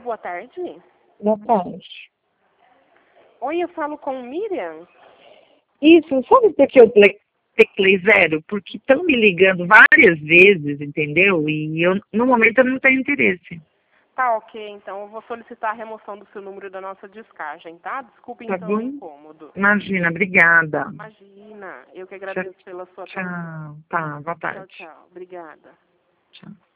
boa tarde. Boa tarde. Oi, eu falo com Miriam. Isso, sabe por que eu teclei zero? Porque estão me ligando várias vezes, entendeu? E eu, no momento, eu não tenho interesse. Tá ok, então eu vou solicitar a remoção do seu número da nossa descagem, tá? Desculpe Tá então bom? o incômodo. Imagina, obrigada. Imagina, eu que Tchau, agradeço pela sua atenção. tchau. Tá, boa Tchau, tarde. tchau. Obrigada. Tchau.